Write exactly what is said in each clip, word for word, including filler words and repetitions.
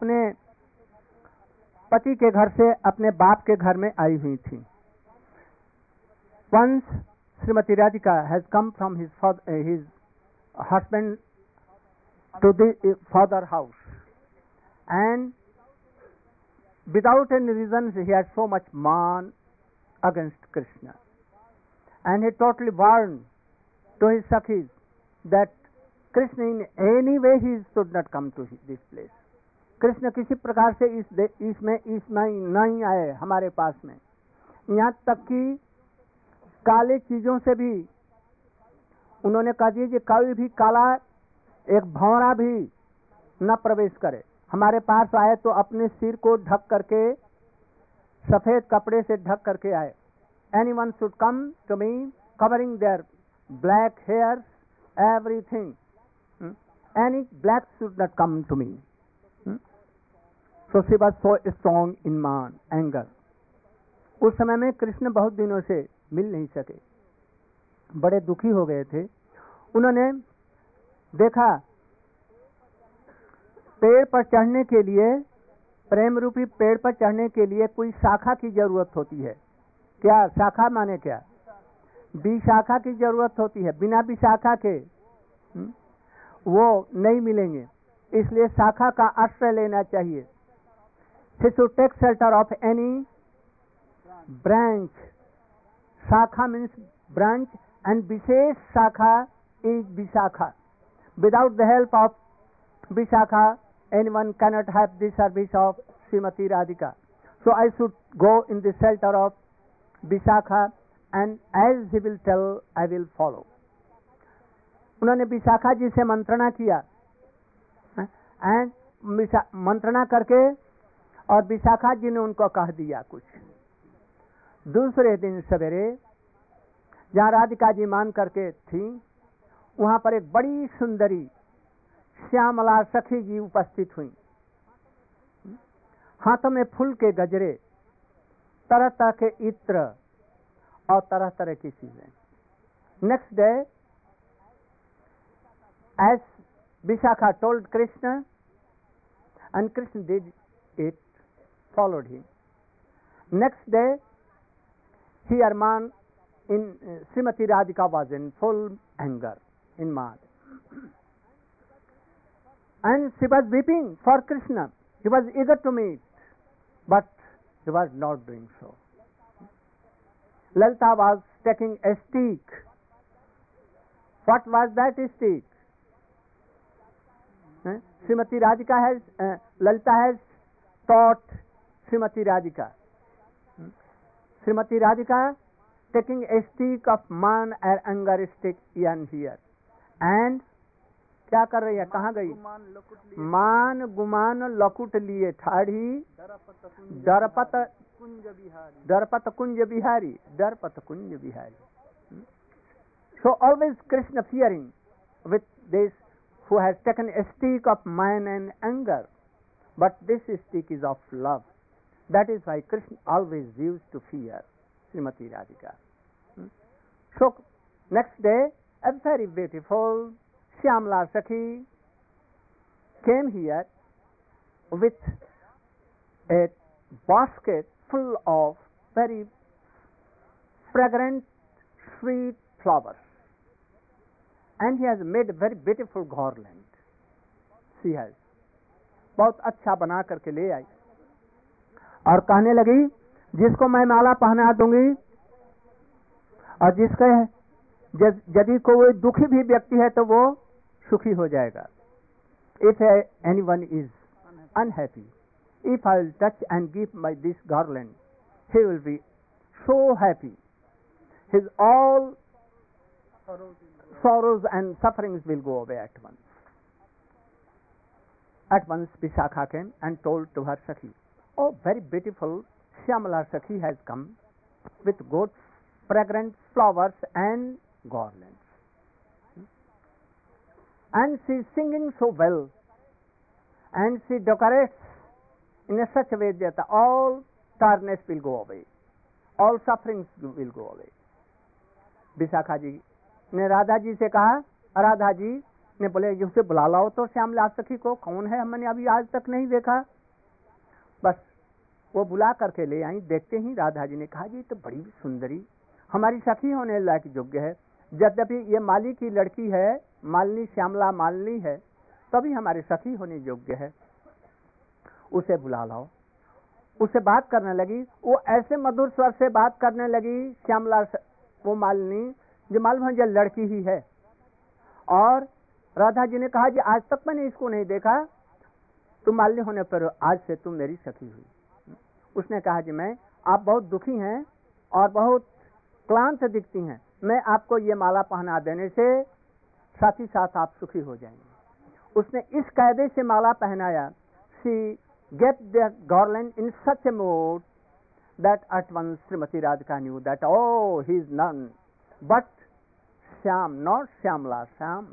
अपने पति के घर से अपने बाप के घर में आई हुई थी. Once Srimati Radhika has come from his father, uh, his husband to the uh, father house, and without any reason he had so much man against Krishna, and he totally warned to his Sakhis that Krishna in any way he should not come to this place. Krishna किसी प्रकार से इस इसमें इसमें नहीं आए हमारे पास में. यहाँ तक कि काले चीजों से भी उन्होंने कहा दिया कि कोई भी काला एक भौरा भी न प्रवेश करे. हमारे पास आए तो अपने सिर को ढक करके सफेद कपड़े से ढक करके आए. Anyone should come to me covering their black hairs, everything. Hmm? Any black should not come to me. Hmm? So she was so strong in man, anger. उस समय में कृष्ण बहुत दिनों से मिल नहीं सके, बड़े दुखी हो गए थे. उन्होंने देखा पेड़ पर चढ़ने के लिए, प्रेम रूपी पेड़ पर चढ़ने के लिए कोई शाखा की जरूरत होती है. क्या शाखा माने क्या? विशाखा की जरूरत होती है. बिना विशाखा के हुँ? वो नहीं मिलेंगे. इसलिए शाखा का आश्रय लेना चाहिए. He should take shelter of any branch. Shakha means branch, and Vishesh Shakha is Vishakha. Without the help of Vishakha, anyone cannot have the service of Srimati Radhika. So I should go in the shelter of Vishakha, and as he will tell, I will follow. उन्होंने विशाखा जी से मंत्रणा किया, and मंत्रणा करके और विशाखा जी ने उनको कह दिया कुछ. दूसरे दिन सवेरे जहाँ राधिका जी मान करके थी, वहां पर एक बड़ी सुंदरी श्यामला सखी जी उपस्थित हुई. हाथों में फूल के गजरे, तरह तरह के इत्र और तरह तरह की चीजें. Next day as Vishakha told Krishna, and Krishna did it, followed him. Next day, here man in uh, Srimati Radhika was in full anger, in mad, and she was weeping for Krishna. He was eager to meet, but he was not doing so. Lalita was taking a stick. What was that stick? Uh, Srimati Radhika has, uh, Lalita has taught Srimati Radhika. Hmm? Srimati Radhika taking a stick of man and anger stick and here. And क्या कर रही है? कहाँ गई? मान गुमान लकुट लिए ठाड़ी दरपत दरपत Kunj Bihari दरपत Kunj Bihari. So always Krishna fearing with this who has taken a stick of man and anger, but this stick is of love. That is why Krishna always used to fear Srimati Radhika. Hmm? So next day, a very beautiful Shyamala Sakhi came here with a basket full of very fragrant, sweet flowers. And he has made a very beautiful garland. She has. बहुत अच्छा बना करके ले आई और कहने लगी, जिसको मैं माला पहना दूंगी और जिसके यदि कोई दुखी भी व्यक्ति है तो वो सुखी हो जाएगा. If anyone is unhappy, if I will touch and give my this garland, he will be so happy. His all sorrows and sufferings will go away at once. At once Vishakha came and told to her Sakhi, oh, very beautiful Shyamala Sakhi has come with good fragrant flowers and garlands. And she is singing so well, and she decorates in a such a way that all tiredness will go away, all sufferings will go away. Vishakha ji ने राधा जी से कहा, राधा जी ने बोले कि उसे बुला लाओ तो श्यामला सखी को, कौन है, हमने अभी आज तक नहीं देखा। बस वो बुला करके ले आई। देखते ही राधा जी ने कहा जी तो बड़ी सुंदरी हमारी सखी होने लायक योग्य है, यद्यपि ये माली की लड़की है, मालिनी श्यामला मालिनी है, तभी हमारी सखी होने योग्य है, उसे बुला लाओ। उससे बात करने लगी, वो ऐसे मधुर स्वर से बात करने लगी श्यामला, वो मालिनी जो मालूम है लड़की ही है। और राधा जी ने कहा जी आज तक मैंने इसको नहीं देखा, तुम मालिनी होने पर आज से तुम मेरी सखी हुई। उसने कहा जी मैं, आप बहुत दुखी हैं और बहुत क्लांत दिखती हैं, मैं आपको ये माला पहना देने से साथ ही साथ आप सुखी हो जाएंगे। उसने इस कायदे से माला पहनाया। She gave the garland in such a mood that at once Srimati Radhika knew that oh he is none but Shyam, not Shyamla, Shyam.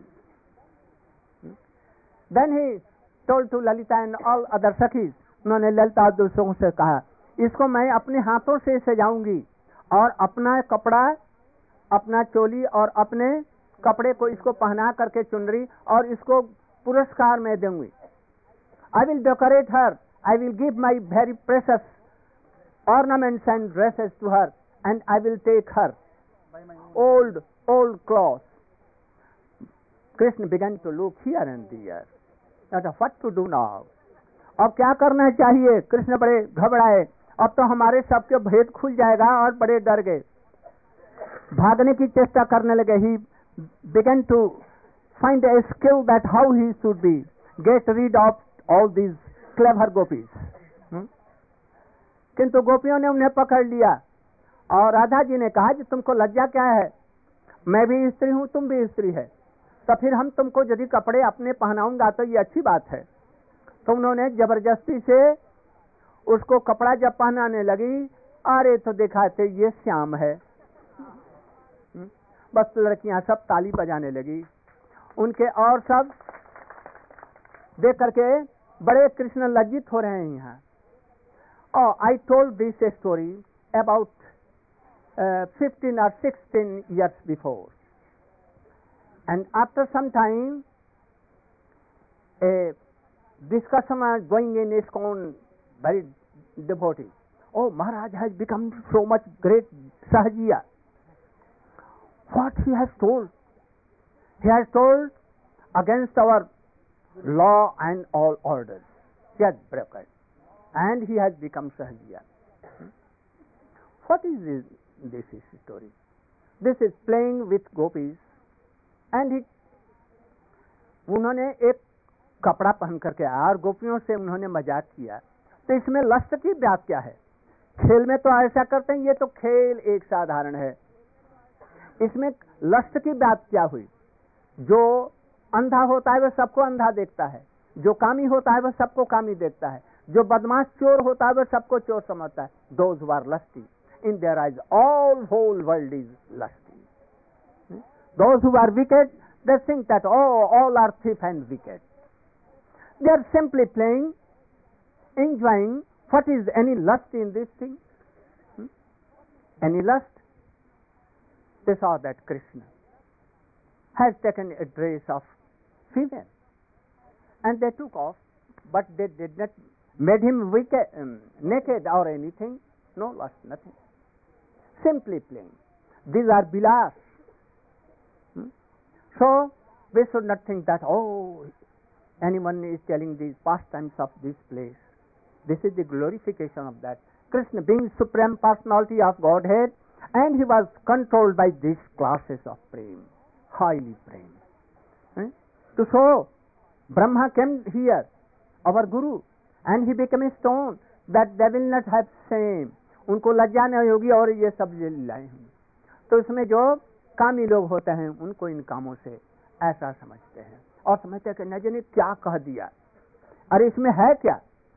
Then he told to Lalita and all other sakhis, उन्होंने ललिता और दूसरों से कहा इसको मैं अपने हाथों से सजाऊंगी और अपना कपड़ा, अपना चोली और अपने कपड़े को इसको पहना करके चुनरी और इसको पुरस्कार में दूंगी। I will decorate her, I will give my very precious ornaments and dresses to her, and I will take her old, old clothes. Krishna began to look here and there. Not what to do now. अब क्या करना चाहिए? कृष्ण बड़े घबराए, अब तो हमारे सबके भेद खुल जाएगा, और बड़े डर गए, भागने की चेष्टा करने लगे। He began to find a skill that how he should be get rid of all these clever gopis. hmm? किंतु गोपियों ने उन्हें पकड़ लिया और राधा जी ने कहा कि तुमको लज्जा क्या है, मैं भी स्त्री हूं, तुम भी स्त्री है, तो फिर हम तुमको यदि कपड़े अपने पहनाऊंगा तो ये अच्छी बात है। तो उन्होंने जबरदस्ती से उसको कपड़ा जब पहनाने लगी, अरे तो दिखाते ये श्याम है। hmm? बस लड़कियां सब ताली बजाने लगी उनके, और सब देख करके बड़े कृष्ण लज्जित हो रहे हैं यहाँ। Oh, I told this story about uh, fifteen or sixteen years before, and after some time a discussion was going in ISKCON, very devotee. Oh, Maharaj has become so much great Sahajiya. What he has told? He has told against our law and all orders. He has broken, and he has become Sahajiya. Hmm? What is this, this is story? This is playing with gopis, and he, उन्होंने एक कपड़ा पहन करके आया और गोपियों से उन्होंने मजाक किया। तो इसमें लस्ट की बात क्या है? खेल में तो ऐसा करते हैं, ये तो खेल एक साधारण है, इसमें लस्ट की बात क्या हुई? जो अंधा होता है वह सबको अंधा देखता है, जो कामी होता है वह सबको कामी देखता है, जो बदमाश चोर होता है वह सबको चोर समझता है। Those who are lusty, in their eyes all whole world is lusty. Those who are wicked, they think that oh, all are thief and wicked. They are simply playing, enjoying. What is any lust in this thing? Hmm? Any lust? They saw that Krishna has taken a dress of female, and they took off, but they did not made him wicked, um, naked or anything. No lust, nothing. Simply playing. These are bilas. Hmm? So we should not think that oh, anyone is telling these pastimes of this place. This is the glorification of that. Krishna being Supreme Personality of Godhead, and he was controlled by these classes of prem, highly prem. Hmm? To show Brahma came here, our Guru, and he became a stone that they will not have shame. उनको लज्जा नहीं होगी और ये सब लीलाएं होंगी। तो इसमें जो कामी लोग होते हैं उनको इन कामों से ऐसा समझते हैं और समझते हैं कि न जाने क्या कह दिया, अरे इसमें है क्या?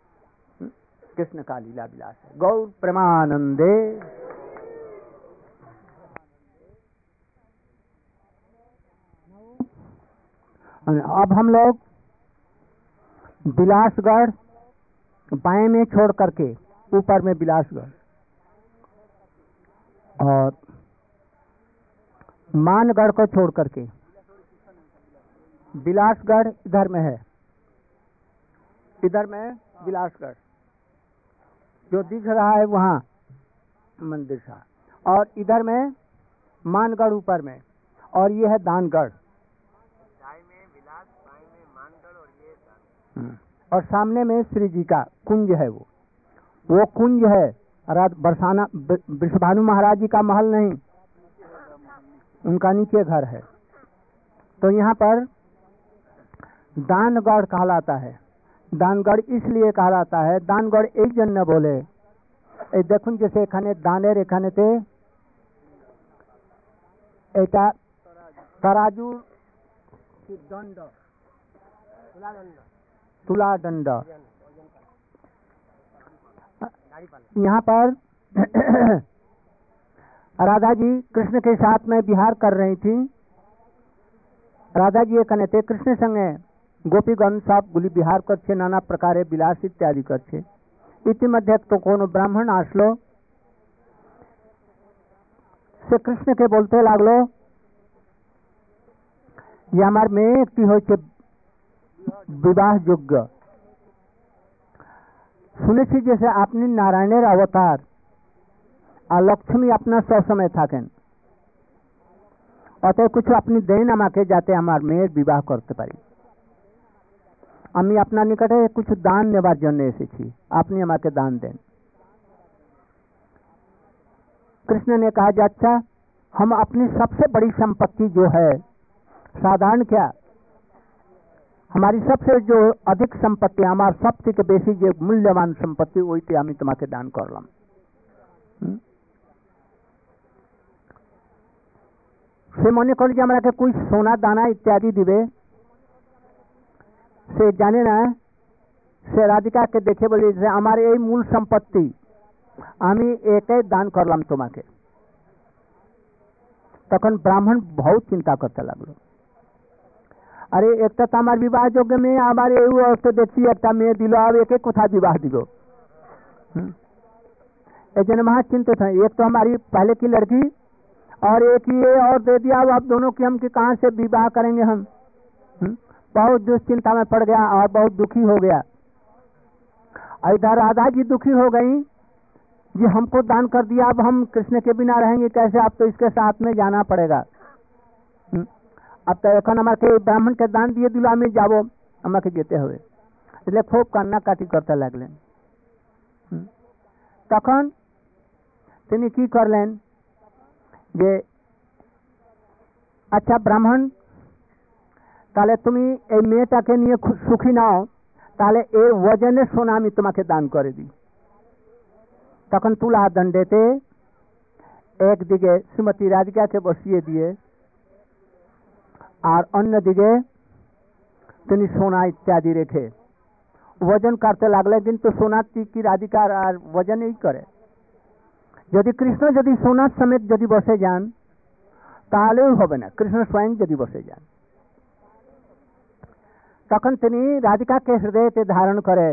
कृष्ण का लीला विलास है। गौर प्रेमानंदे। अब हम लोग बिलासगढ़ बाएं में छोड़ करके ऊपर में बिलासगढ़ और मानगढ़ को छोड़ करके बिलासगढ़ इधर में है, इधर में बिलासगढ़ जो दिख रहा है वहाँ मंदिर था, और इधर में मानगढ़ ऊपर में, और ये है दानगढ़ में बिलास, में मानगढ़, और ये दान, और सामने में श्री जी का कुंज है। वो वो कुंज है, बरसाना वृषभानु महाराज जी का महल नहीं, उनका नीचे घर है। तो यहाँ पर दानगढ़ कहलाता है। दानगढ़ इसलिए कहलाता है, दानगढ़ एक जन न बोले, ए देखुन जैसे एखाने दानेर एखाने ते एटा तराजू दंड तुला दंड। यहाँ पर राधा जी कृष्ण के साथ में विहार कर रही थी। राधा जी एखाने ते कृष्ण संगे गोपीगण सब गुली विहार करछे, नाना प्रकारे विलास इत्यादि करछे। इतिमध्ये तो कोनो ब्राह्मण आसलो, से कृष्ण के बोलते लागलो ये हमार मेये एकटी होयेछे विवाह योग्य, শুনেছি যে আপনি নারায়ণের অবতার আর লক্ষ্মী আপনার সবসময় থাকেন, অতএব কিছু আপনি দেন আমাকে যাতে আমার মেয়ের বিবাহ করতে পারি। আমি আপনার নিকটে কিছু দান নেবার জন্য এসেছি, আপনি আমাকে দাन दें। कृष्ण ने कहा अच्छा, हम अपनी सबसे बड़ी संपत्ति जो है, साधारण क्या हमारी सबसे जो अधिक संपत्ति, हमार सबसे बेसी जो मूल्यवान संपत्ति ওইটি আমি তোমাকে দান করলাম। সে মনে করে যে আমাকে কোই সোনা দানা ইত্যাদি দিবে, সে জানে না। সে রাধিকাকে দেখে বলে যে আমার এই মূল সম্পত্তি আমি একে দান করলাম তোমাকে। তখন ব্রাহ্মণ বহুত চিন্তা করতে লাগলো, আরে একটা তো আমার বিবাহ যোগ্য মেয়ে, আবার এই অবস্থা দেখছি একটা মেয়ে দিল, আর একে কোথায় विवाह दिलो। एक जन महा चिंतित है, एक तो हमारी पहले की लड़की और एक ये और दे दिया, अब दोनों की हम कि कहाँ से विवाह करेंगे हम। बहुत दुश्चिंता में पड़ गया और बहुत दुखी हो गया। इधर राधा जी दुखी हो गई, जी हमको दान कर दिया, अब हम कृष्ण के बिना रहेंगे कैसे, अब तो इसके साथ में जाना पड़ेगा। अब तो এখন আমাকে ব্রাহ্মণ কে দান দিয়ে দিল, আমি যাব, আমাকে যেতে হবে। એટલે খুব কান্নাকাটি করতে লাগলেন। তখন তিনি কি করলেন যে আচ্ছা ব্রাহ্মণ, তাহলে তুমি এই মেয়েটাকে নিয়ে সুখী নাও, তাহলে এর ওজনের সোনা আমি তোমাকে দান করে দিই। তখন তুলা দণ্ডেতে একদিকে শ্রীমতী রাধিকাকে বসিয়ে দিয়ে আর অন্যদিকে তিনি সোনা ইত্যাদি রেখে ওজন করতে লাগলে। কিন্তু সোনার কি রাধিকার আর ওজনই করে, যদি কৃষ্ণ যদি সোনার সমেত যদি বসে যান তাহলেও হবে না, কৃষ্ণ স্বয়ং যদি বসে যান। তখন তিনি রাধিকাকে হৃদয়তে ধারণ করে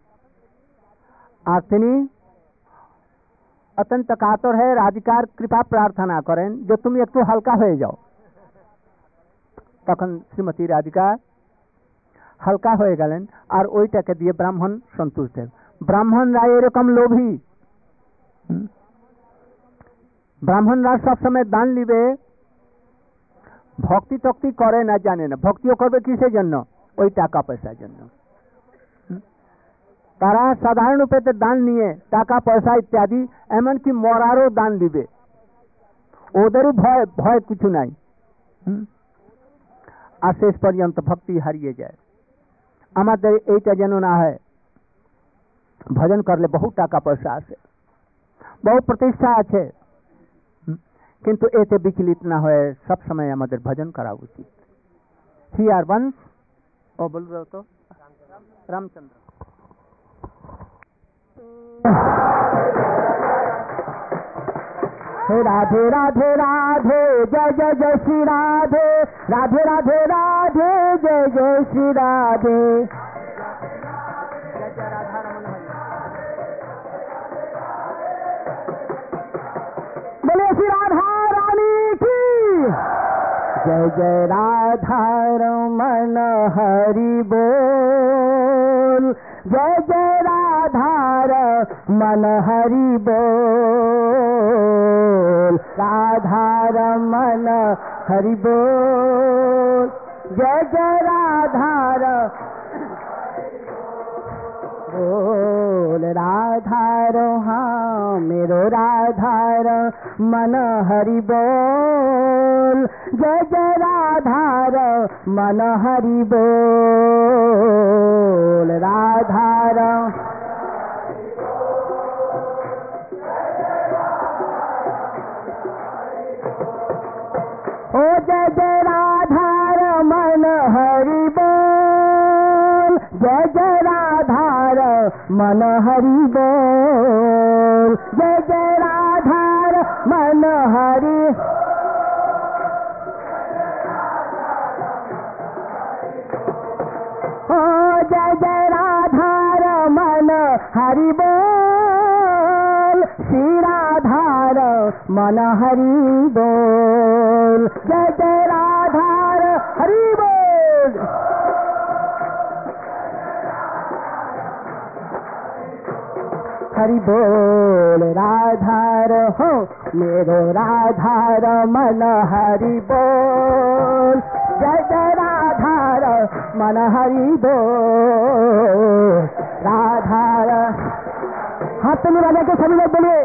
আর তিনি অত্যন্ত কাতর হয়ে রাধিকার কৃপা প্রার্থনা করেন যে তুমি একটু হালকা হয়ে যাও। তখন শ্রীমতী রাধিকা হালকা হয়ে গেলেন আর ওইটাকে দিয়ে ব্রাহ্মণ সন্তুষ্ট। ব্রাহ্মণরা এরকম লোভী, ব্রাহ্মণরা সবসময় দান নিবে, ভক্তি টক্তি করে না, জানে না ভক্তিও করবে কিসের জন্য, ওই টাকা পয়সার জন্য। তারা সাধারণ রূপে দান নিয়ে টাকা পয়সা ইত্যাদি এমনকি মরারও দান দিবে, ওদেরও ভয় ভয় কিছু নাই। আর শেষ পর্যন্ত ভক্তি হারিয়ে যায়। আমাদের এইটা যেন না হয়, ভজন করলে বহু টাকা পয়সা আছে, বহু প্রতিষ্ঠা আছে, কিন্তু এতে বিচলিত না হয়ে সব সময় আমাদের ভজন করা উচিত। হিয়ার ওয়ান্স ও বলবো তো রামচন্দ্র राधे राधे राधे जय जय जय श्री राधे, राधे राधे राधे जय जय श्री राधे। बोले श्री राधा रानी की जय। जय जय राधा रमन हरि बोल, जय जय राधा रमन हरि बोल, राधा रमन हरि बोल, जय जय राधा बोल, राधा रोहा मेरो राधा मन हरि बोल, जय जय राधा मन हरि बोल, राधा ओ जय जय राधा मन हरि बोल, जय जय राधा मन हरि बोल, जय जय राधा मन हरि, ओ जय जय राधा मन हरि बोल, श्री राधा मन हरि बोल, जय जय राधा हरि बोल, हरि बोल, राधा हो मेरो राधा मन हरि बोल, जय जय राधा मन हरि बोल, राधा हाथ में लगा के सभी लोग बोलिए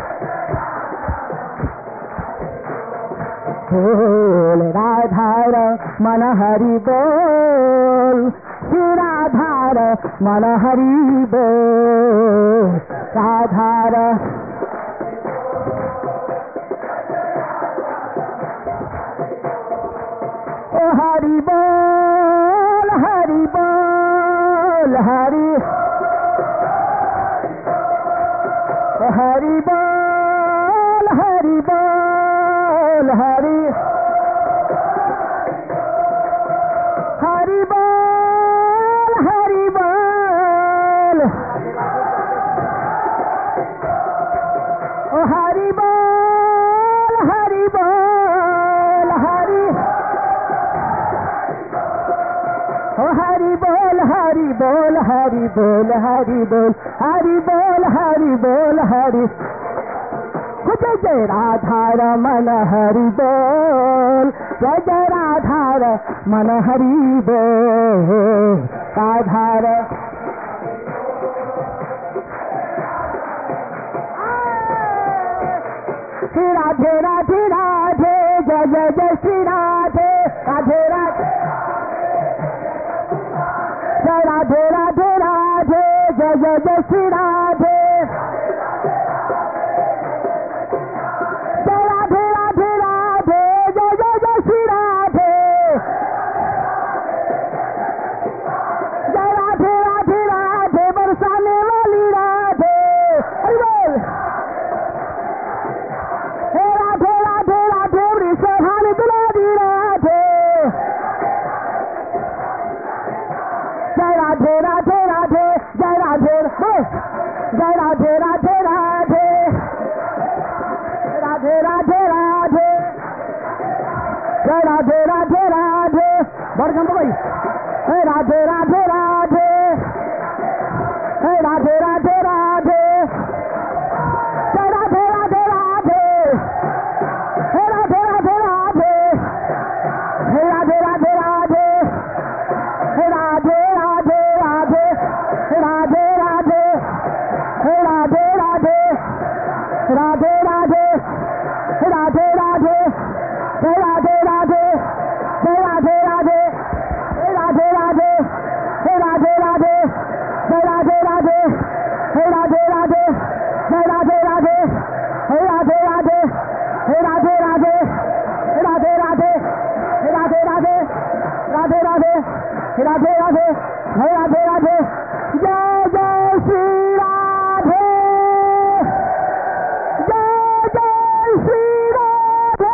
बोल, राधा मन हरि बोल, श्री राधा मन हरि बोल, राधा ओ हरि बोल, हरि बोल, हरि हरि बोल, हरि बोल, हरि हरि बोल, हरि बोल, ओ हरि बोल, हरि बोल, हरि ओ हरि बोल, हरि बोल, हरि बोल, हरि बोल, हरि बोल, हरि बोल, हरि जय जय राधा रमन हरि बोल, जय जय राधा रमन हरि बोल, राधा श्री राधे राधे राधे, जय जय जय श्री राधे राधे राधे, जय राधे राधे राधे, जय जय जय श्री राधे, जय राधे राधे राधे, जय जय जय श्री राधे, जय राधे राधे राधे, बरसाने वाली राधे, हरि बोल, हे राधे राधे राधे, वृषभान दुलारी राधे, जय राधे राधे राधे, जय राधे जय राधे राधे राधे, राधे राधे राधे, जय राधे राधे राधे, बड़गम भाई, हे राधे राधे राधे, हे राधे राधे राधे, जय राधे राधे राधे, हे राधे राधे राधे, हे राधे राधे राधे, हे राधे राधे राधे, हे राधे राधे, हे राधे राधे, राधे राधे, हे राधे राधे, हे राधे राधे, हे राधे राधे, हे राधे राधे, हे राधे राधे, हे राधे राधे, हे राधे राधे, हे राधे राधे, हे राधे राधे, हे राधे राधे, हे राधे राधे, हे राधे राधे, राधे राधे, हे राधे राधे, हे राधे राधे, जय जय श्री राधे, जय जय श्री राधे,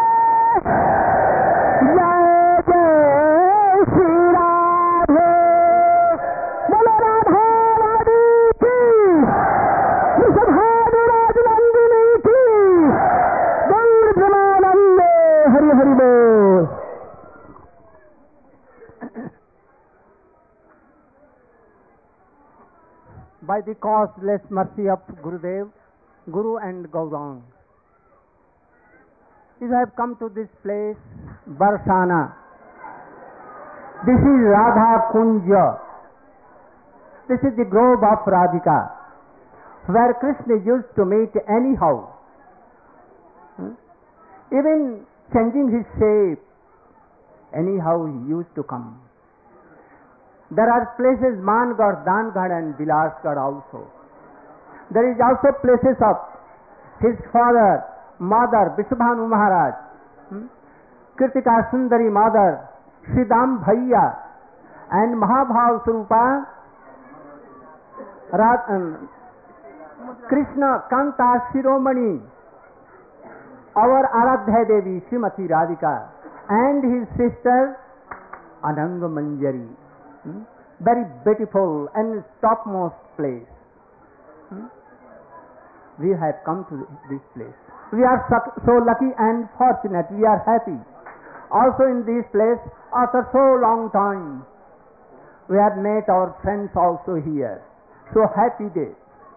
जय जय श्री राधे, बोलो राधा रानी की, वृषभानु राजनंदिनी की, गौर ब्रह्मानंद हरि हरि बोल। by the causeless mercy of Gurudev, Guru and Gaurang, you have come to this place, Barsana. This is Radha Kunja. This is the grove of Radhika, where Krishna used to meet anyhow. Hmm? Even changing his shape, anyhow he used to come. There are places Mangad, Dangad and Bilasgad also. There is also places of his father, mother, Vishwabhanu Maharaj, hmm? Kirtika Sundari mother, Sridham Bhaiya, and Mahabhav Swarupa, Rad, um, Krishna Kanta Shiromani, our Aradhya Devi Srimati Radhika, and his sister Ananga Manjari. Hmm? Very beautiful and topmost place. Hmm? We have come to this place. We are so lucky and fortunate. We are happy. Also in this place, after so long time, we have met our friends also here. So happy day.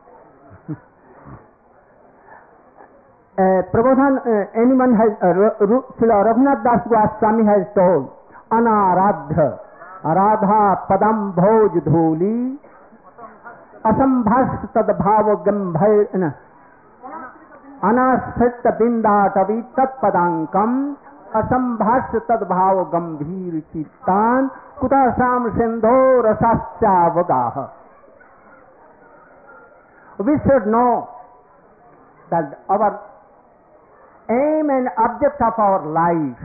uh, Prabodhan, uh, anyone has, uh, Srila Raghunath Das Goswami has told, Anaradha, Radha Padam Bhoj Dhuli, Asambhas Tad Bhava Gambhir, Anasrita Bindatavi Tat Padankam, Asambhas Tad Bhava Gambhir Chittan, Kutasam Sindho Rasasya Vagaha. We should know that our aim and object of our life,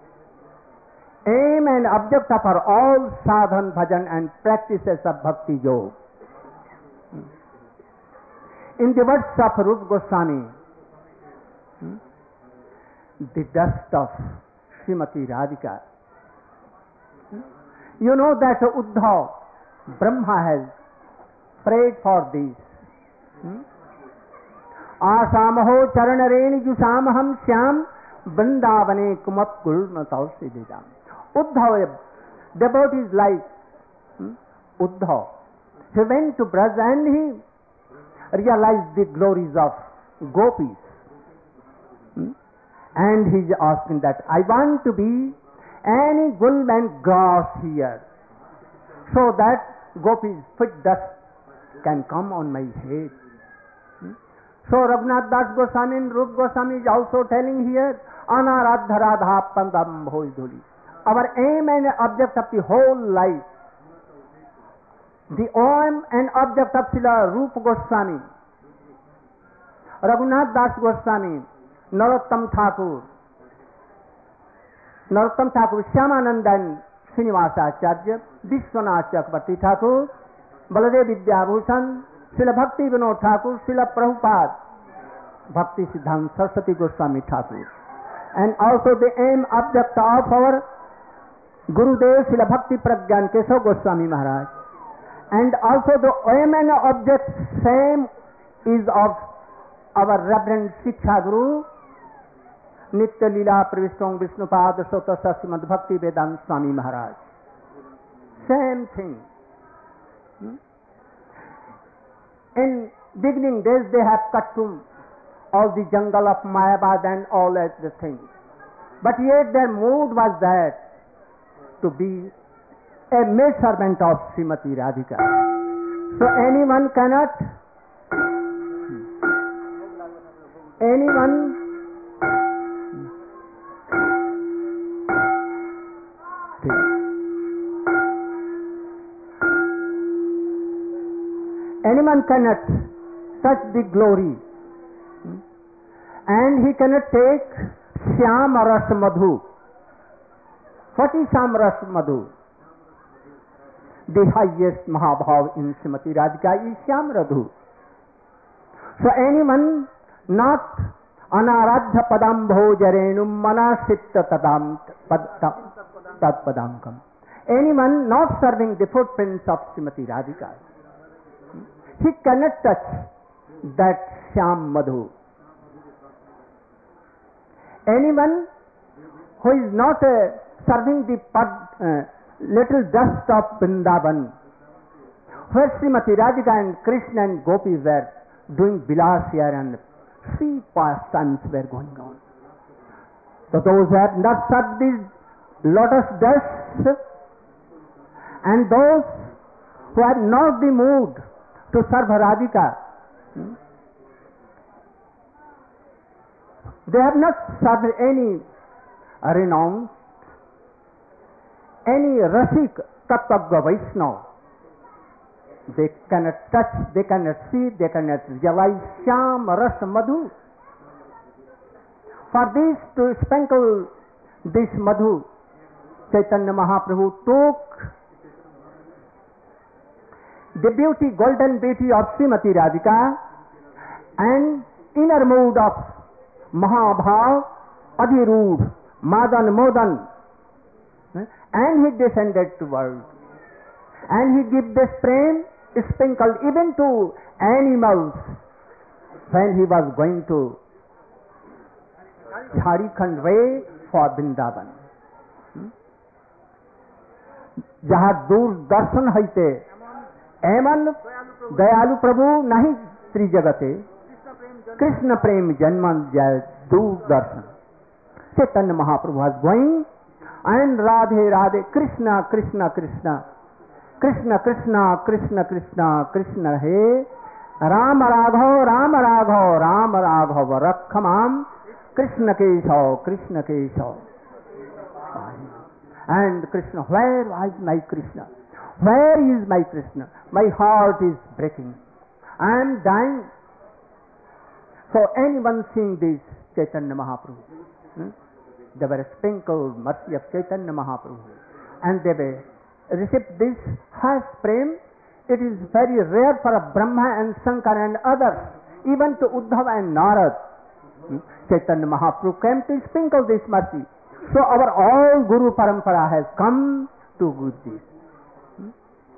aim and object of our all sadhan, bhajan and practices of bhakti yoga. In the words of Rupa Goswami, the dust of Srimati Radhika. You know that Uddhav, Brahma has prayed for these. Asamaho charanareni yusamaham shyam vrindavane kumat gulmatau siddham. Uddhav, devotees like hmm? Uddhav, he went to Braj and he realized the glories of gopis. Hmm? And he is asking that, I want to be any gul and grass here, so that gopis' foot dust can come on my head. So Raghunath Das Goswami and Rup Goswami is also telling here, Anaradha Radha Pandam Bhojdhuli. Our aim and object of the whole life, the aim and object of Srila Rupa Goswami, Raghunath Das Goswami, Narottam Thakur, Narottam Thakur, Shyamanandan Srinivasacharya, Vishwanath Chakravarti Thakur, Baladev Vidyabhushan, Srila Bhakti Vinod Thakur, Srila Prabhupada, Bhakti Siddhanta Saraswati Goswami Thakur. And also the aim object of our Gurudev Srila Bhakti Pragyan Keshav Goswami Maharaj. And also the aim and object same is of our Reverend Shiksha Guru, Nitya Lila Pravishtam Vishnupad Sota Srimad Bhakti Vedanta Swami Maharaj. Same thing. Hmm? In beginning days they have cut to all the jungle of Mayabad and all that the things. But yet their mood was that to be a maid servant of Srimati Radhika. So anyone cannot, anyone anyone cannot touch the glory, and he cannot take Shyam Ras Madhu. What is Shyam Ras Madhu? The highest Mahabhav in Srimati Radhika is Shyam Radhu. So anyone not Anaradha Padam Bhojarenum Manasitta Tadam Tad Padamkam. Anyone not serving the footprints of Srimati Radhika, he cannot touch that Shyam Madhu. Anyone who is not uh, serving the pad, uh, little dust of Vrindavan, where Srimati Radhika and Krishna and gopis were doing vilas here and sweet pastimes were going on. So those who had not served these lotus dust and those who had not the mood to serve Radhika, hmm, they have not served any renowned, any Rasik Tattva Vaishnava. They cannot touch, they cannot see, they cannot realize Shyam Ras Madhu. For this to sprinkle this Madhu, Chaitanya Mahaprabhu took the beauty, golden beauty of Srimati Radhika and inner mood of Mahabhav, Adhirudh, Madan Modan, and he descended to world. And he gave this prem sprinkled even to animals when he was going to Jharkhand way for Vrindavan. जहाँ दूर दर्शन हईते एमन दयालु प्रभु नहीं त्रिजगते कृष्ण प्रेम जन्म जय दूर दर्शन. Chaitanya Mahaprabhu was going and Radhe Radhe Krishna Krishna Krishna Krishna Krishna Krishna Krishna Krishna He Ram Raghav Ram Raghav Ram Raghav Rakhamam Krishna Keshav Krishna Keshav. And Krishna, where is my Krishna? Where is my Krishna? My heart is breaking. I am dying. So anyone seeing this Chaitanya Mahaprabhu, hmm? they were sprinkled mercy of Chaitanya Mahaprabhu, and they were received this harsh prem. It is very rare for a Brahma and Shankar and others, even to Uddhava and Narad. Hmm? Chaitanya Mahaprabhu came to sprinkle this mercy. So our all Guru Parampara has come to give this. Hmm?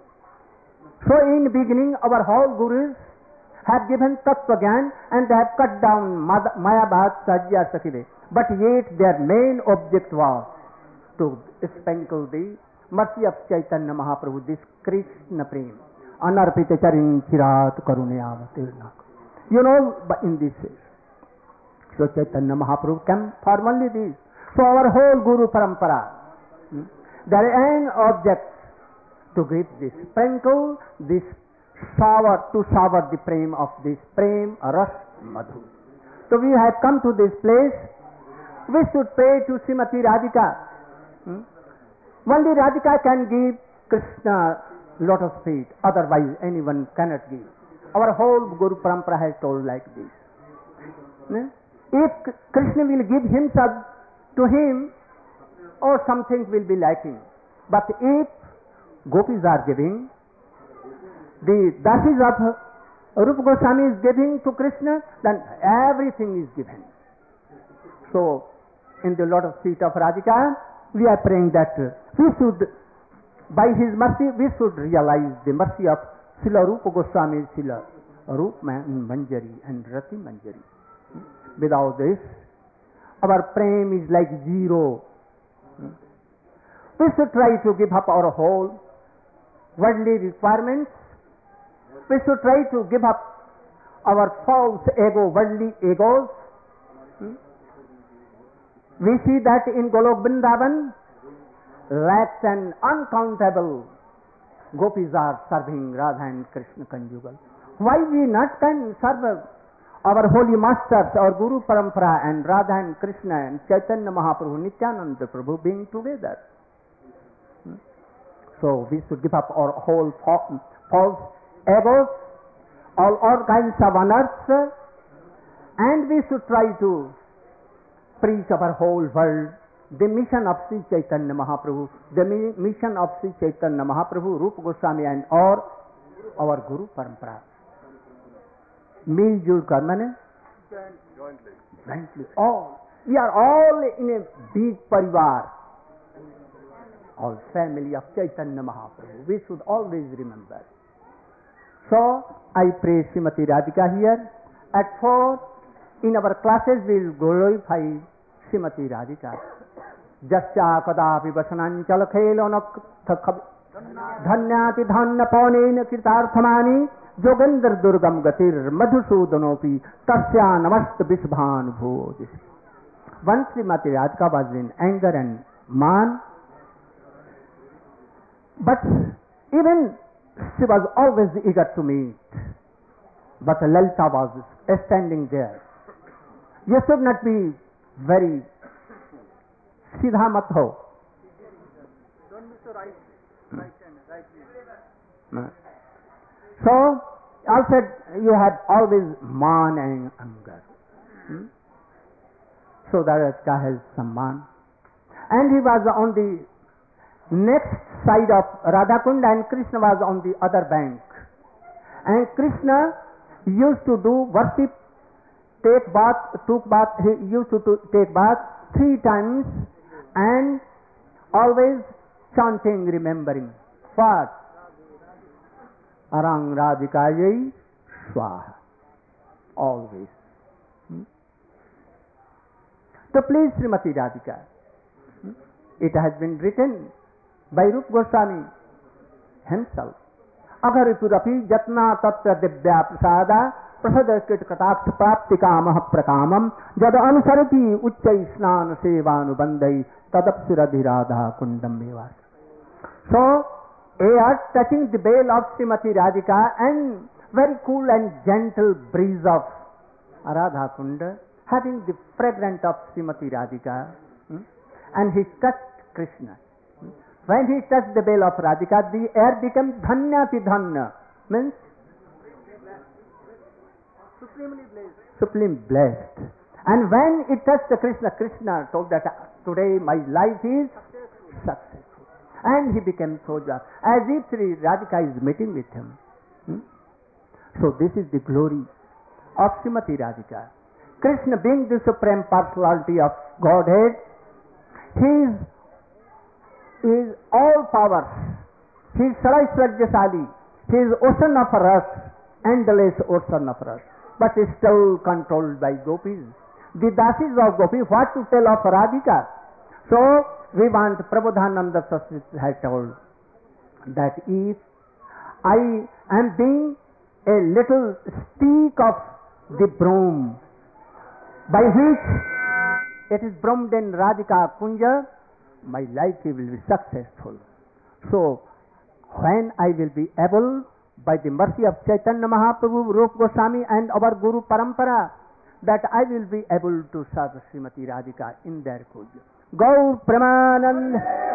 So in beginning our whole Gurus have given Tattva Gyan and they have cut down Mayabhat Sajya Sakhive. But yet their main object was to sprinkle the mercy of Chaitanya Mahaprabhu, this Krishna Prem. Anarpita charin chirat karunayavate. You know, but in this way. So Chaitanya Mahaprabhu came formally this. So our whole Guru Parampara, hmm, there is an object to give this, sprinkle this shower, to shower the prem of this prem Ras Madhu. So we have come to this place. We should pray to Srimati Radhika. Hmm? Only Radhika can give Krishna lotus feet, otherwise anyone cannot give. Our whole Guru Parampara has told like this. Hmm? If Krishna will give himself to him, or something will be lacking. But if gopis are giving, the dasis of Rupa Goswami is giving to Krishna, then everything is given. So, in the lotus feet of Radhika, we are praying that we should, by his mercy, we should realize the mercy of Srila Rupa Goswami, Srila Rupa Manjari and Rati Manjari. Without this, our prem is like zero. We should try to give up our whole worldly requirements. We should try to give up our false ego, worldly egos. We see that in Golok Vrindavan, lakhs and uncountable gopis are serving Radha and Krishna conjugal. Why we not can serve our holy masters, our Guru Parampara and Radha and Krishna and Chaitanya Mahaprabhu, Nityananda Prabhu being together? Hmm? So we should give up our whole false egos, all, all kinds of honors, and we should try to preach our whole world the mission of Sri Chaitanya Mahaprabhu, the mission of Sri Chaitanya Mahaprabhu, Rupa Goswami and or our Guru Parampara. मिलजुल कर माने jointly, jointly, all we are all in a big parivar, all family of Chaitanya Mahaprabhu. We should always remember. So I pray Srimati Radhika here. At four in our classes we will glorify Srimati Radhika. Jasya kadapi vasananchal khelo धन्याति धन्य पौनेन कृतार्थमानि जोगेंद्र दुर्गम गतिर मधुसूदनोपि तस्या नमस्त विश्वानुभो. Once Srimati Radhika was in anger and man, but even she was always eager to meet. But Lalita was standing there. You should not be very सीधा मत हो. Don't miss the right, right hand, right hand. So also you had always man and anger. Hmm? So Radhika has some man, and he was on the next side of Radhakund, and Krishna was on the other bank. And Krishna used to do worship, take bath, took bath. He used to, to take bath three times, and always chanting, remembering what? Arang Radhikayai Swaha. Always. Hmm? To please Srimati Radhika. Hmm? It has been written by Rup Goswami himself. Agaripurapi jatna tatra divya prasada prasadakit kataksh prapti kamah prakamam jad anusarati uchchai snan sevanubandhai tadapsiradhi radha kundam mevas. So, air touching the bell of Srimati Radhika and very cool and gentle breeze of Radha Kunda, having the fragrance of Srimati Radhika, hmm? and he touched Krishna. When he touched the bell of Radhika, the air became dhanyati dhanya, means Supremely blessed. supreme blessed. And when it touched Krishna, Krishna told that today my life is successful. And he became so joyous, as if Sri Radhika is meeting with him. Hmm? So this is the glory of Srimati Radhika. Krishna being the supreme personality of Godhead, he is is all powers. He is Saraiswarjasali. He is ocean of rus, endless ocean of rus, but is still controlled by gopis. The dasis of gopi, what to tell of Radhika? So we want Prabodhananda Saraswati has told that if I am being a little stick of the broom by which it is broomed in Radhika Kunja, my life will be successful. So, when I will be able, by the mercy of Chaitanya Mahaprabhu, Rupa Goswami and our Guru Parampara, that I will be able to serve Srimati Radhika in their Kunja. Gaur Pramanand.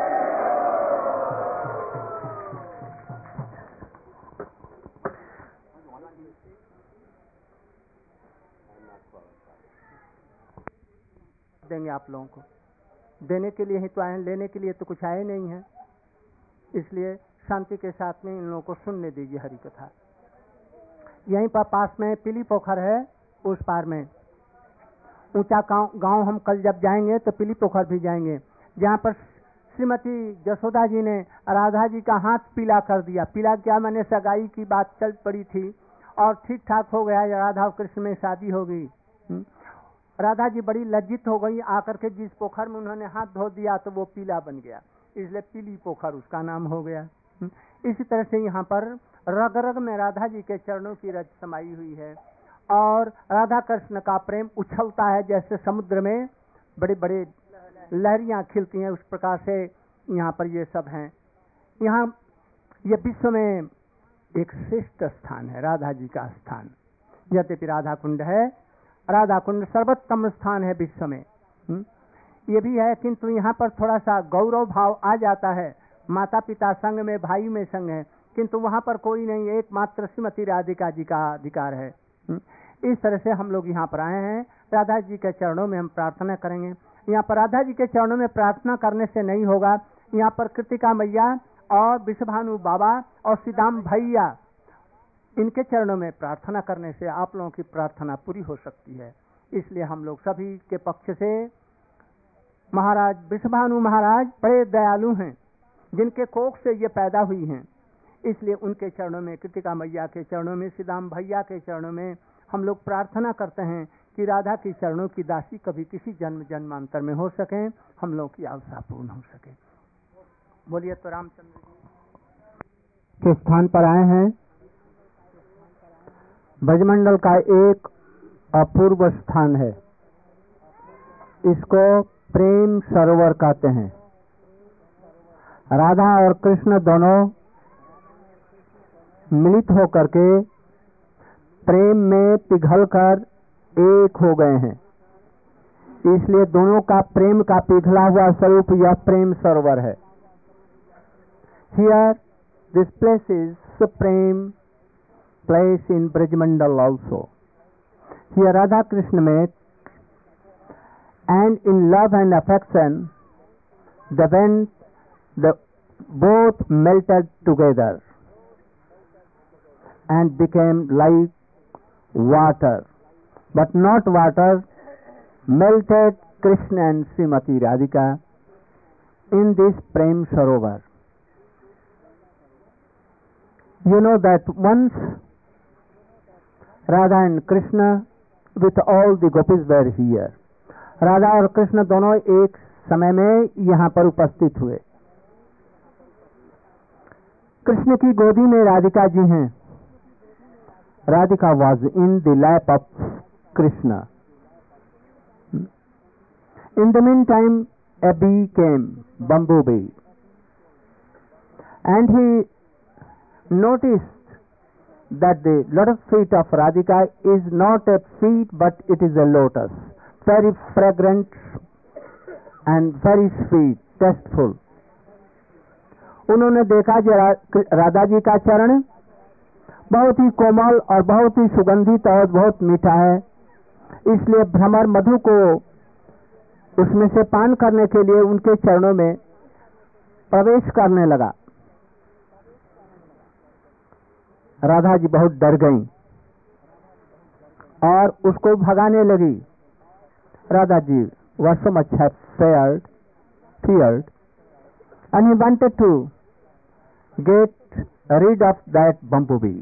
देंगे आप लोगों को, देने के लिए ही तो आए, लेने के लिए तो कुछ आए नहीं है. इसलिए शांति के साथ में इन लोगों को सुनने दीजिए हरि कथा. यहीं पर पास में पीली पोखर है, उस पार में ऊंचा गांव हम कल जब जाएंगे तो पीली पोखर भी जाएंगे, जहाँ पर श्रीमती जसोदा जी ने राधा जी का हाथ पीला कर दिया. पीला क्या, मैंने सगाई की बात चल पड़ी थी और ठीक ठाक हो गया, राधा और कृष्ण में शादी हो गई. राधा जी बड़ी लज्जित हो गई, आकर के जिस पोखर में उन्होंने हाथ धो दिया तो वो पीला बन गया, इसलिए पीली पोखर उसका नाम हो गया. इसी तरह से यहाँ पर रग रग में राधा जी के चरणों की रज समाई हुई है और राधा कृष्ण का प्रेम उछलता है जैसे समुद्र में बड़े बड़े लहरियां खिलती हैं, उस प्रकार से यहाँ पर ये सब हैं. यहाँ ये विश्व में एक श्रेष्ठ स्थान है, राधा जी का स्थान. यद्यपि राधा कुंड है, राधा कुंड सर्वोत्तम स्थान है विश्व में, हुँ? ये भी है, किंतु यहाँ पर थोड़ा सा गौरव भाव आ जाता है. माता पिता संग में, भाई में संग है, किंतु वहाँ पर कोई नहीं, एकमात्र श्रीमती राधिका जी का अधिकार है. हुँ? इस तरह से हम लोग यहाँ पर आए हैं. राधा जी के चरणों में हम प्रार्थना करेंगे. यहाँ पर राधा जी के चरणों में प्रार्थना करने से नहीं होगा, यहाँ पर कृतिका मैया और विश्वभानु बाबा और सीताम भैया, इनके चरणों में प्रार्थना करने से आप लोगों की प्रार्थना पूरी हो सकती है. इसलिए हम लोग सभी के पक्ष से, महाराज विश्वभानु महाराज बड़े दयालु हैं, जिनके कोख से ये पैदा हुई हैं, इसलिए उनके चरणों में, कृतिका मैया के चरणों में, सीताम भैया के चरणों में हम लोग प्रार्थना करते हैं कि राधा की चरणों की दासी कभी किसी जन्म जन्मांतर में हो सके, हम लोग की आशा पूर्ण हो सके. बोलिए तो रामचंद्र जी. के स्थान पर आए हैं। ब्रजमंडल का एक अपूर्व स्थान है, इसको प्रेम सरोवर कहते हैं। राधा और कृष्ण दोनों मिलित होकर के प्रेम में पिघलकर एक हो गए हैं, इसलिए दोनों का प्रेम का पिघला हुआ स्वरूप यह प्रेम सरोवर है। Here this place is supreme place in Brajmandal also. Here Radha Krishna met, and in love and affection the went the both melted together and became like water, but not water, melted Krishna and Srimati Radhika in this Prem Sarovar. You know that once Radha and Krishna with all the gopis were here. Radha और कृष्ण दोनों एक समय में यहाँ पर उपस्थित हुए। कृष्ण की गोदी में राधिका जी हैं। Radhika was in the lap of Krishna. In the meantime, a bee came, bumblebee, and he noticed that the lotus feet of Radhika is not a feet but it is a lotus, very fragrant and very sweet, tasteful. उन्होंने देखा कि राधा जी का चरण बहुत ही कोमल और बहुत ही सुगंधित और बहुत मीठा है, इसलिए भ्रमर मधु को उसमें से पान करने के लिए उनके चरणों में प्रवेश करने लगा। राधा जी बहुत डर गईं और उसको भगाने लगी। Radha ji was so much feared, feared, and he wanted to get rid of that bumblebee.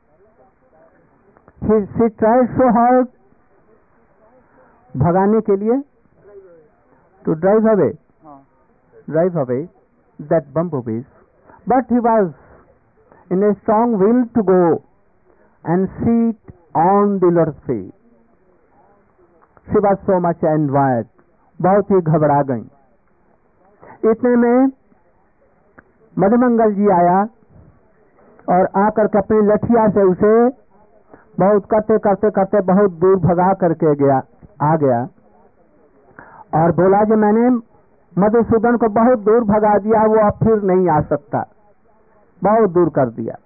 She, she tried so hard भगाने के लिए, to drive away, drive away that bumblebee, but he was in a strong will to go and sit on the lotus feet. She was so much annoyed, बहुत ही घबरा गई। इतने में मधुमंगल जी आया और आकर के अपनी लठिया से उसे बहुत करते करते करते बहुत दूर भगा करके गया आ गया और बोला कि मैंने मधुसूदन को बहुत दूर भगा दिया, वो अब फिर नहीं आ सकता, बहुत दूर कर दिया।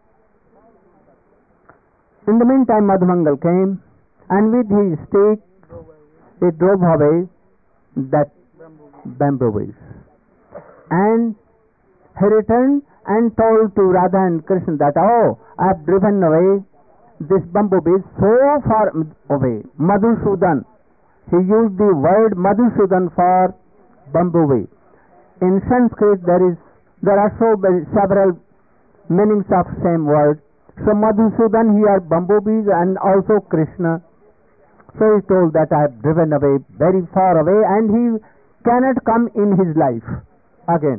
In the meantime, Madhumangal came and with his stick he drove away that bamboo weeds, and he returned and told to Radha and Krishna that, oh, I have driven away this bumblebee so far away. Madhusudan. He used the word Madhusudan for bumblebee. In Sanskrit there is there are so many, several meanings of same word. So Madhusudan here bumblebees and also Krishna. So he told that I have driven away very far away and he cannot come in his life again.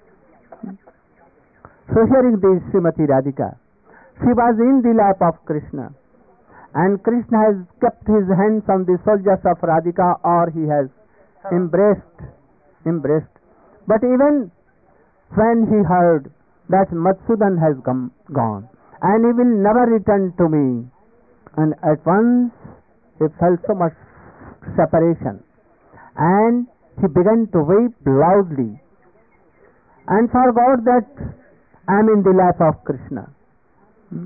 So hearing this, Srimati Radhika, she was in the lap of Krishna, and Krishna has kept his hands on the shoulders of Radhika, or he has embraced, embraced. But even when he heard that Madhusudan has come, gone, and he will never return to me, and at once he felt so much separation, and he began to weep loudly, and forgot that I am in the lap of Krishna. Hmm?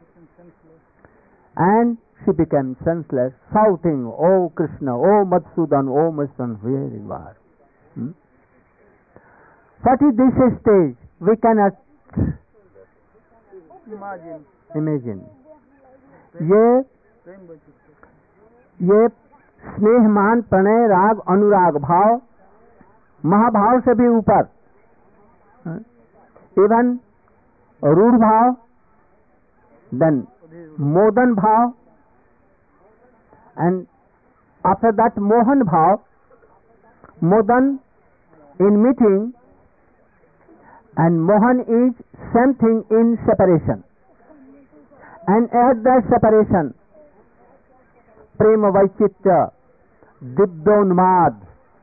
And she became senseless, shouting, "Oh Krishna, oh Madhusudan, oh Madhusudan, where you are?" Hmm? What is this stage? We cannot imagine. Imagine. ये ये स्नेहमान प्रणय राग अनुराग भाव महाभाव से भी ऊपर, even रूढ़ भाव, then मोदन भाव, and after that mohan bhav, modan in meeting and Mohan is same thing in separation. And at that separation, Prema Vaichitya, Dibdonmad,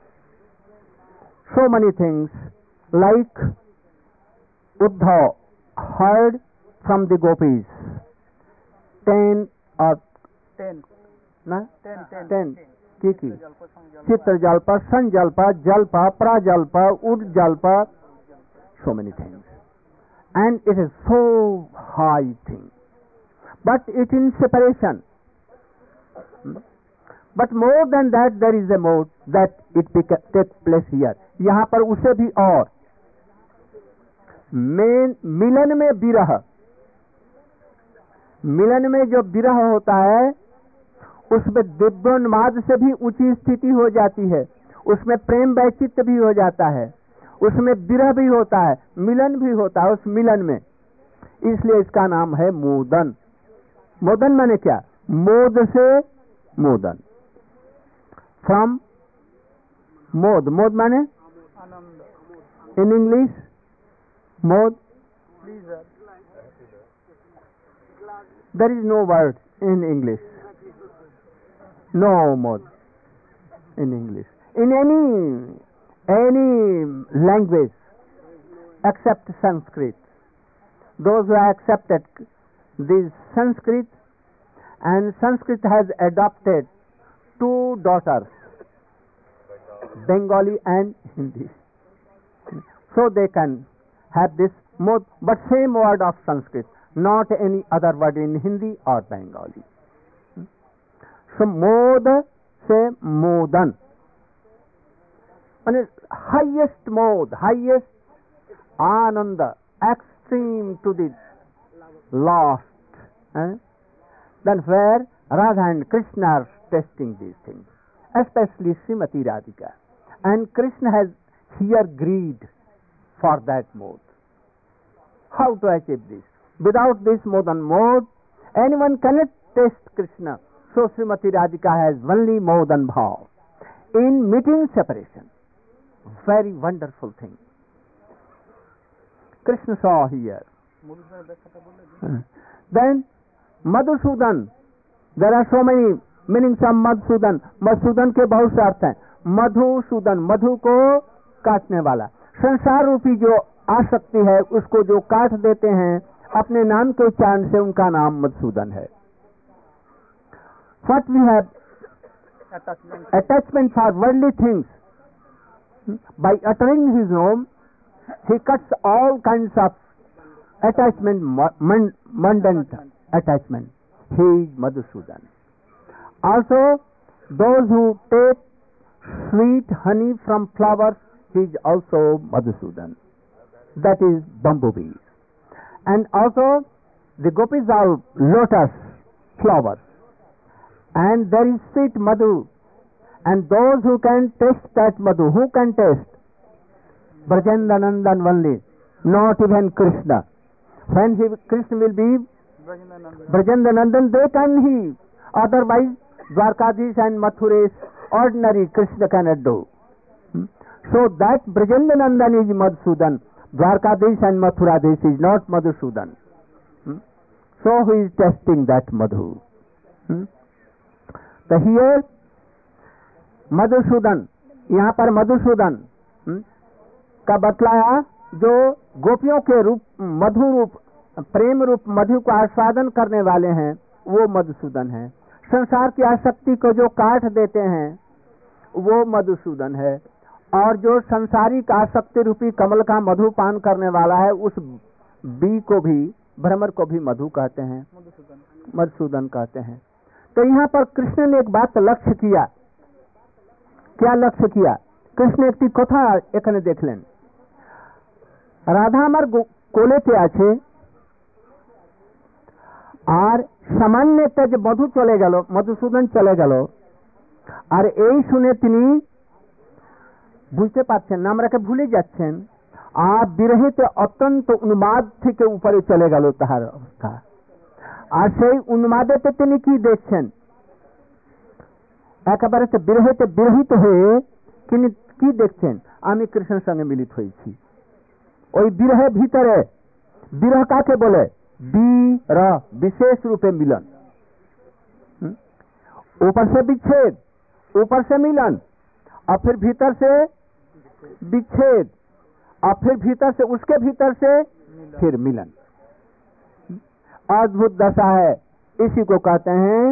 so many things like Uddhav heard from the gopis. Ten or ten. Na? Ten, ten. Ten. Kiki. Chitra Jalpa, San Jalpa, Jalpa, Prajalpa, Ud Jalpa, so many things. And it is so high thing. But it in separation. But more than that, there is a mode that it takes place here. यहाँ पर उसे भी और main मिलन में विरह, मिलन में जो विरह होता है उसमें दिव्योन्माद से भी ऊंची स्थिति हो जाती है, उसमें प्रेम वैचित्य भी हो जाता है, उसमें विरह भी होता है, मिलन भी होता है उस मिलन में। इसलिए इसका नाम है मोदन। मोदन माने क्या? मोद से मोदन, फ्रॉम मोद। मोद माने इन इंग्लिश मोद, there is no word in English, no मोद in English, in any any language except Sanskrit. Those who have accepted this Sanskrit, and Sanskrit has adopted two daughters, Bengali and Hindi, so they can have this mod, but same word of Sanskrit, not any other word in Hindi or Bengali. So mod से मोदन माने highest मोद, highest आनंद, extreme to the last. Then where Radha and Krishna are testing these things, especially Srimati Radhika, and Krishna has here greed for that mode. How to achieve this? Without this modan mode, anyone cannot taste Krishna. So Srimati Radhika has only modan bhav in meeting separation. Very wonderful thing. Krishna saw here. Then Madhusudan. There are so many meanings of Madhusudan. Madhusudan के बहुत से अर्थ हैं. मधुसूदन, मधु को काटने वाला. संसार रूपी जो आसक्ति है उसको जो काट देते हैं अपने नाम के उच्चारण से, उनका नाम मधुसूदन है. What we have attachment, attachment for worldly things. By uttering his name, he cuts all kinds of attachment, mundane attachment. He is Madhusudan. Also, those who take sweet honey from flowers, he is also Madhusudan. That is bumblebees. And also, the gopis are lotus flowers. And there is sweet madhu, and those who can taste that madhu, who can taste? Brajendanandan only, not even Krishna. When he, Krishna will be Brajendanandan, they can he. Otherwise, Dwarkadish and Mathuresh, ordinary Krishna cannot do. So that Brajendanandan is Madhusudan. Dwarkadish and Mathuradish is not Madhusudan. So he is testing that madhu. तो here Madhusudan, यहाँ पर मधुसूदन का बतलाया जो गोपियों के रूप, मधु रूप, प्रेम रूप मधु को आस्वादन करने वाले हैं, वो मधुसूदन है. संसार की आसक्ति को जो काट देते हैं वो मधुसूदन है. और जो संसारिक आसक्ति रूपी कमल का मधुपान करने वाला है उस बी को भी, भ्रमर को भी मधु कहते हैं, मधुसूदन कहते हैं. तो यहाँ पर कृष्ण ने एक बात लक्ष्य किया. क्या लक्ष्य किया? कृष्ण एक কথা এখানে দেখলেন. রাধা আমার কোলেতে আছে আর সামান্য একটা যে মধু চলে গেল, মধুসূদন চলে গেল, আর এই শুনে তিনি বুঝতে পারছেন না, আমরাকে ভুলে যাচ্ছেন, আর বিরহিতে অত্যন্ত উন্মাদ থেকে উপরে চলে গেল তাহার অবস্থা. আর সেই উন্মাদেতে তিনি কি দেখছেন? একেবারে বিরহিতে বিরহিত হয়ে তিনি কি দেখছেন? আমি কৃষ্ণের সঙ্গে মিলিত হয়েছি. ওই বিরহে ভিতরে, বিরহ কাকে বলে? বিরহ, विशेष रूपे मिलन। ऊपर से विच्छेद, ऊपर से मिलन, और फिर भीतर से विच्छेद, और फिर भीतर से, उसके भीतर से फिर मिलन। अद्भुत दशा है। इसी को कहते हैं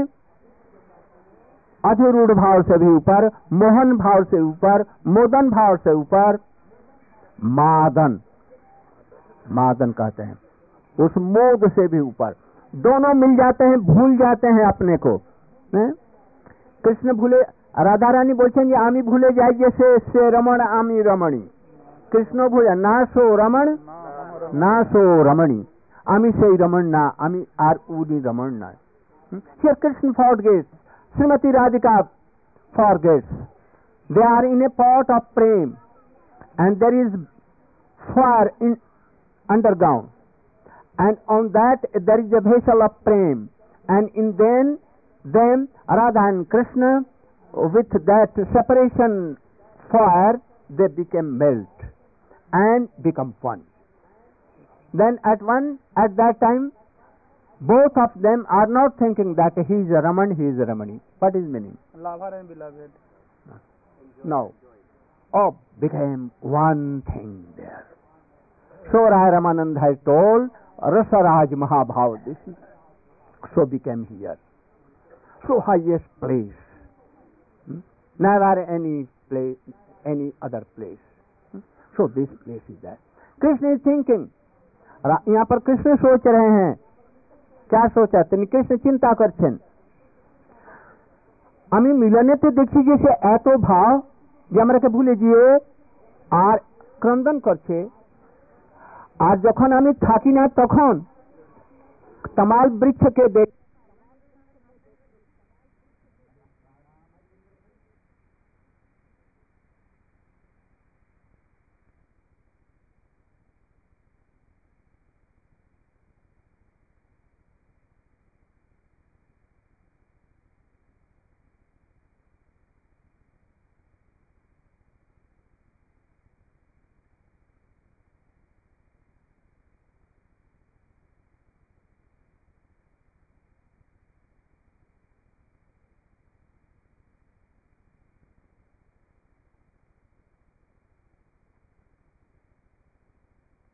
अधिरूढ़ भाव से भी ऊपर, मोहन भाव से ऊपर, मोदन भाव से ऊपर मादन, मादन कहते हैं। उस मोद से भी ऊपर दोनों मिल जाते हैं, भूल जाते हैं अपने को। कृष्ण भूले, राधा रानी बोलছেন যে আমি ভুলে যাই যে সে সে রমণ আমি রমণী। কৃষ্ণ ভুলে না সো রমণ না সো রমণী, আমি সেই রমণ না, আমি আর উনি রমণ না। Here Krishna forgets, Srimati Radhika forgets. They are in a pot of prem, and there is fire in underground, and on that there is a vessel of prem, and in then them Radha and Krishna, with that separation fire, they became melt and become one. Then at one at that time, both of them are not thinking that he is a Raman, he is a Ramani. What is meaning? Lover and beloved. No. Oh, became one thing there. So Rai Ramanand has told, Rasaraj Mahabhav, this is, so became here. So highest place. Hmm? Never any place, any other place. Hmm? So this place is there. Krishna is thinking. यहाँ पर कृष्ण सोच रहे हैं। क्या सोचा? তিনি কৃষ্ণ চিন্তা করছেন। আমি মিলনেতে দেখছি যে সে এত ভাব যে আমাকে ভুলে গিয়ে আর ক্রন্দন করছে, আর যখন আমি থাকি না তখন তমাল বৃক্ষকে দেখ